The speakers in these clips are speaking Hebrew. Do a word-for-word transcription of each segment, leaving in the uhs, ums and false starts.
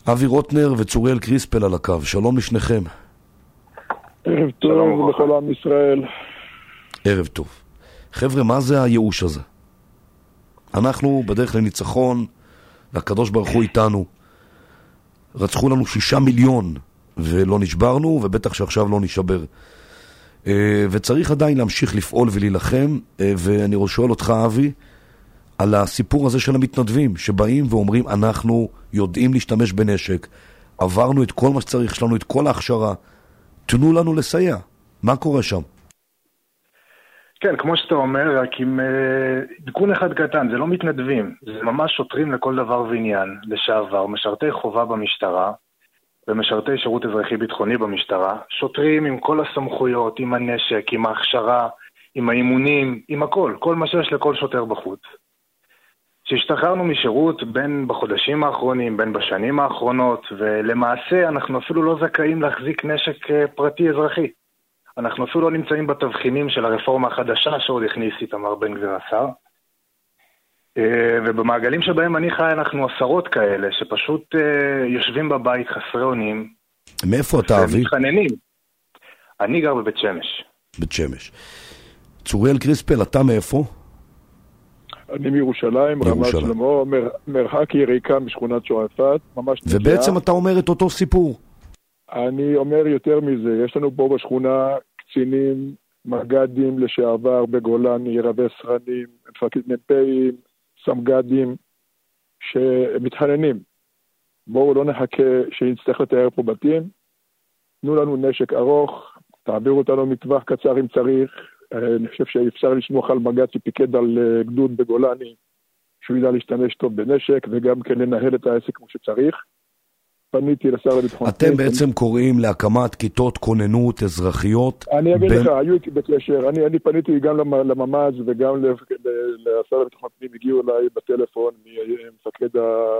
אבי רוטנר וצוריאל קריספל על הקו, שלום לשניכם. ערב טוב לכל עם ישראל. ערב טוב. חבר'ה, מה זה הייאוש הזה? אנחנו בדרך לניצחון, והקדוש ברוך הוא איתנו. רצחו לנו שישה מיליון ולא נשברנו, ובטח שעכשיו לא נשבר. וצריך עדיין להמשיך לפעול ולהילחם, ואני שואל אותך אבי על הסיפור הזה של המתנדבים שבאים ואומרים אנחנו יודעים להשתמש בנשק, עברנו את כל מה שצריך, יש לנו את כל ההכשרה, תנו לנו לסייע. מה קורה שם? כן, כמו שאתה אומר, רק עם עדכון אחד קטן, זה לא מתנדבים, זה ממש שוטרים לכל דבר ועניין, לשעבר, משרתי חובה במשטרה, ומשרתי שירות אזרחי ביטחוני במשטרה, שוטרים עם כל הסמכויות, עם הנשק, עם ההכשרה, עם האימונים, עם הכל, כל מה שיש לכל שוטר בחוץ. שהשתחררנו משירות בין בחודשים האחרונים, בין בשנים האחרונות, ולמעשה אנחנו אפילו לא זכאים להחזיק נשק פרטי אזרחי. אנחנו אפילו לא נמצאים בתבחינים של הרפורמה החדשה שעוד הכניס איתמר בן גביר השר. ובמעגלים שבהם אני חי אנחנו עשרות כאלה שפשוט יושבים בבית חסרי אונים. מאיפה אתה אבי? מתחננים. אני גר בבית שמש. בית שמש. צוריאל קריספל, אתה מאיפה? אני מירושלים, רמת שלמה, מר, מרחק יריקה משכונת שועפאט, ממש נגיעה. ובעצם אתה אומר את אותו סיפור. אני אומר יותר מזה, יש לנו פה בשכונה קצינים, מג"דים לשעבר בגולני, רבי סרנים, מפקד מ"פים, סמג"דים, שמתחננים. בואו לא נחכה שנצטרך לתאר פה בתים, תנו לנו נשק ארוך, תעבירו אותנו מטווח קצר אם צריך, אני חושב שאפשר לשמוח על מג"ד שפיקד על גדוד בגולני, שהוא ידע להשתמש טוב בנשק, וגם כן לנהל את העסק כמו שצריך. פניתי לשר לביטחון. אתם בעצם קוראים להקמת כיתות כוננות אזרחיות? אני אגיד לך, היו איתי בקשר, אני פניתי גם לממ"ז וגם לשר לביטחון פנים, הגיעו אליי בטלפון ממפקד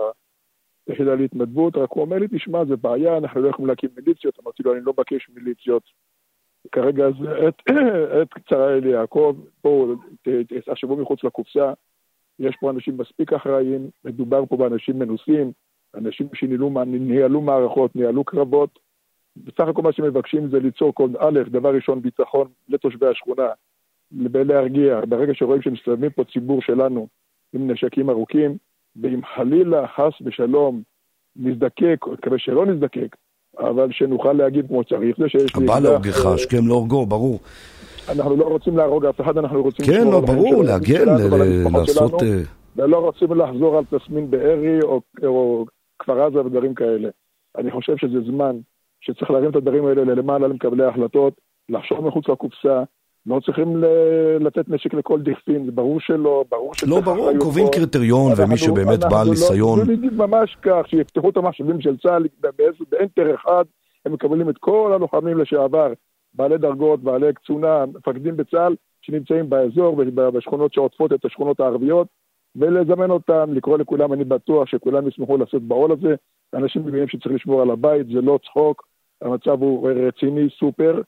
היחידה להתנדבות, רק הוא אומר לי, תשמע, זה בעיה, אנחנו לא יכולים להקים מיליציות, אמרתי לו, אני לא בקש מיליציות, כרגע זה עת קצרה אלי יעקב, פה תחשבו מחוץ לקופסה, יש פה אנשים מספיק אחראיים, מדובר פה באנשים מנוסים, אנשים שניהלו מערכות, ניהלו קרבות, בסך הכל מה שמבקשים זה ליצור כל א', דבר ראשון ביטחון לתושבי השכונה, להרגיע, ברגע שרואים שמסתובבים פה ציבור שלנו עם נשקים ארוכים, ואם חלילה חס ושלום נזדקק, כדי שלא נזדקק, אבל שנוכל להגיד כמו צריך, זה שיש לי... הבא להורגך, השכם להורגו, ברור. אנחנו לא רוצים להרוג אף אחד, אנחנו רוצים... כן, לא, ברור, להגן, לעשות... ולא רוצים לחזור על תסמין בארי או כפר עזה ודברים כאלה. אני חושב שזה זמן שצריך להרים את הדברים האלה למעלה למקבלי ההחלטות, לחשוב מחוץ לקופסה, לא צריכים לתת נשק לכל דכפין, זה ברור שלא, ברור שצריך... לא, ברור, קובעים קריטריון, ומי שבאמת בעל ניסיון... זה נגיד ממש כך, שיפתחו את המחשבים של צה"ל, באנטר אחד, הם מקבלים את כל הלוחמים לשעבר, בעלי דרגות, בעלי קצונה, מפקדים בצה"ל, שנמצאים באזור, בשכונות שעוטפות את השכונות הערביות, ולזמן אותם, לקרוא לכולם, אני בטוח שכולם ישמחו לעשות בעול הזה, אנשים מבינים שצריך לשמור על הבית, זה לא צחוק, המצב הוא רציני, סופר,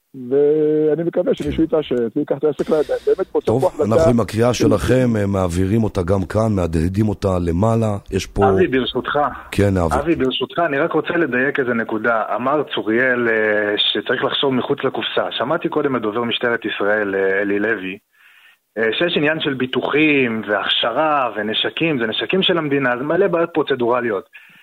ואני מקווה שמישהו יתעשת, ויקח את העסק לידיים, באמת פה טוב, אנחנו עם הקריאה שלכם, מעבירים אותה גם כאן, מהדהדים אותה למעלה, יש פה... אבי, ברשותך. כן, אבי. אבי, ברשותך, אני רק רוצה לדייק איזה נקודה. אמר צוריאל שצריך לחשוב מחוץ לקופסה. שמעתי קודם את דובר משטרת ישראל, אלי לוי, שיש עניין של ביטוחים והכשרה ונשקים, זה נשקים של המדינה, זה מלא בעיות פרוצדורליות.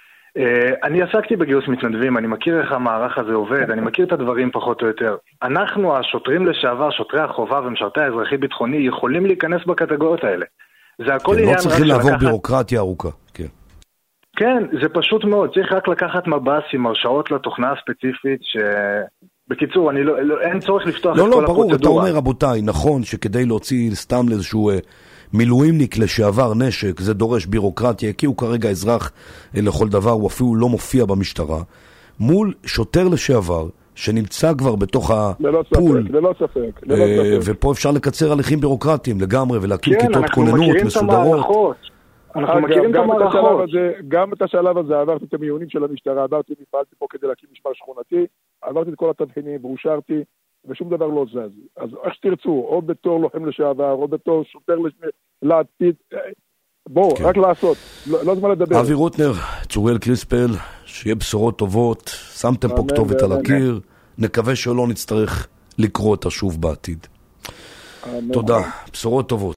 אני עסקתי בגיוס מתנדבים, אני מכיר איך המערך הזה עובד, אני מכיר את הדברים פחות או יותר. אנחנו, השוטרים לשעבר, שוטרי החובה ומשרתי האזרחי ביטחוני, יכולים להיכנס בקטגוריות האלה. זה הכל עניין... לא צריכים לעבור בירוקרטיה ארוכה, כן. כן, זה פשוט מאוד, צריך רק לקחת מב"ס עם הרשאות לתוכנה הספציפית ש... בקיצור, אני לא, לא, אין צורך לפתוח לא, את לא, כל ברור, הפרוצדורה. אתה אומר, רבותיי, נכון שכדי להוציא סתם לאיזשהו אה, מילואימניק לשעבר נשק, זה דורש בירוקרטיה, כי הוא כרגע אזרח אה, לכל דבר, הוא אפילו לא מופיע במשטרה, מול שוטר לשעבר, שנמצא כבר בתוך הפול, ללא ספק, ללא ספק, ללא אה, ספק. ופה אפשר לקצר הליכים בירוקרטיים לגמרי, ולהקים כן, כיתות כוננות מסודרות. אנחנו מכירים את המערכות. גם את השלב הזה עברתי את המיונים של המשטרה, עברתי מפעלתי פה כדי להקים משמר שכונתי, עברתי את כל התבחינים ואושרתי, ושום דבר לא זז. אז איך שתרצו, או בתור לוחם לשעבר, או בתור שוטר לעתיד, בואו, כן. רק לעשות, לא, לא זמן לדבר. אבי רוטנר, צוריאל קריספל, שיהיה בשורות טובות, שמתם פה אמן, כתובת על אמן. הקיר, נקווה שלא נצטרך לקרוא אותה שוב בעתיד. אמן. תודה, בשורות טובות.